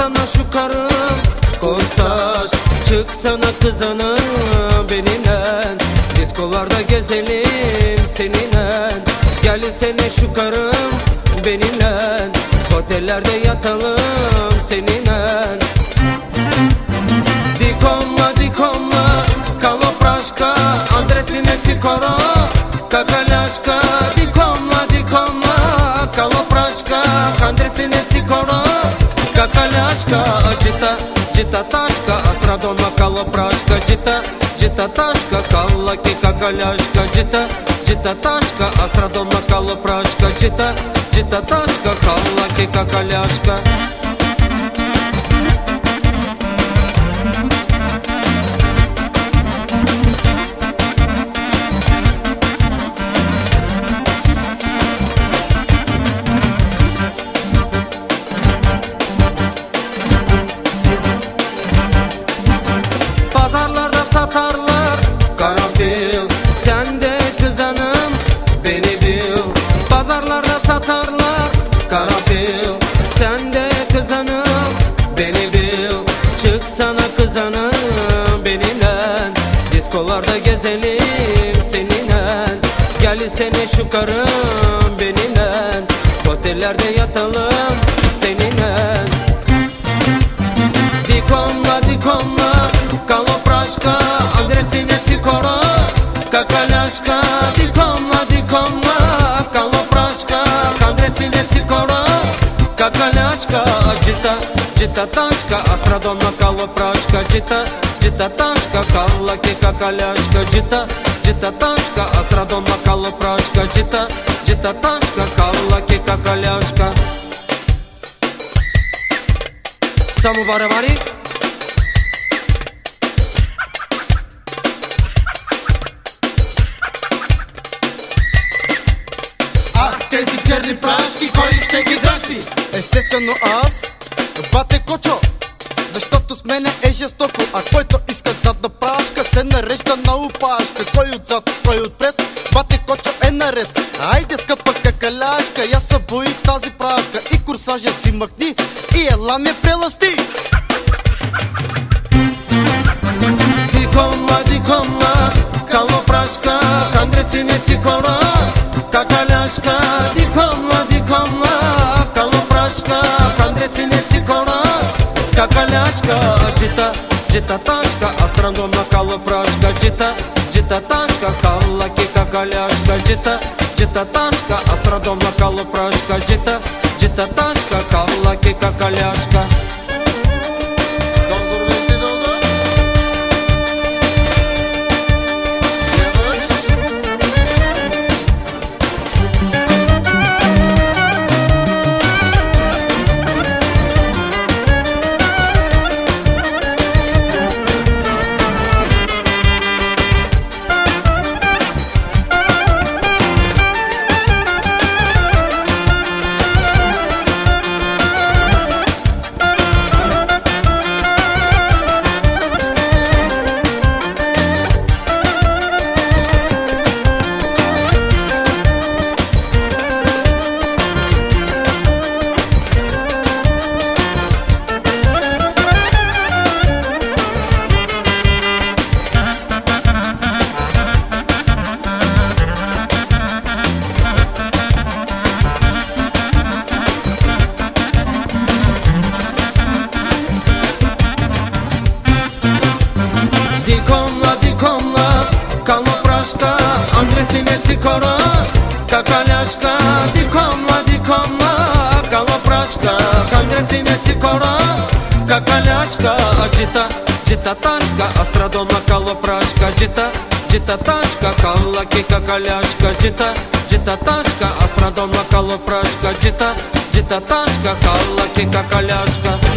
sana şu karım Korsaş çık sana kızanım benimle Diskolarda gezelim seninle Gel sene şu karım benimle Otellerde yatalım seninle Dikomla dikomla Kalopraška Adresine Cikoro Kakaljashka Dikomla dikomla Kalopraška Adresine Cikoro Kakaljashka Cita cita taška Astradoma Kalopraška Cita cita taška Kallaki Kakaljashka Cita cita taška Astradoma Kalopraška Cita cita taška Kallaki Kakaljashka Pazarlarda satarlar karanfil Sen de kızanım beni bil Pazarlarda satarlar karanfil Sen de kızanım beni bil Çık sana kızanım benimle Diskolarda gezelim seninle Gel sene şu karım benimle Otellerde yatalım seninle Dikomla dikomla Kalopraška Adresine Cikoro Kakaljashka Dikomla dikomla Kalopraška Adresine Cikoro Kakaljashka Cita cita taška Astradoma Kalopraška Cita cita taška Kallaki Kakaljashka Cita cita taška Astradoma Kalopraška Cita cita taška Kallaki Kakaljashka Само барабари Тези черни прашки, кой ще ги дръжти? Естествено аз, бате Кочо. Защото с мене е жестоко, а който иска задна прашка се нарежда на опашка. Кой отзад, кой отпред, бате Кочо е наред. Айде скъпа какаляшка, я събои тази правка. И курсажа си махни, и ела ме преласти. Dikomla dikomla Kalopraška Adresine Cikoro Kakaljashka Dikomla dikomla Kalopraška Adresine Cikoro Kakaljashka Cita cita taška Astradoma Kalopraška Cita cita taška Kallaki Kakaljashka Cita cita taška Astradoma Kalopraška Cita cita taška Kallaki Kakaljashka Dikomla dikomla Kalopraška Adresine Cikoro Kakaljashka Dikomla dikomla Kalopraška Adresine Cikoro Kakaljashka Cita cita taška Astradoma Kalopraška Cita cita taška Kallaki Kakaljashka Cita cita taška Astradoma Kalopraška Cita cita taška Kallaki Kakaljashka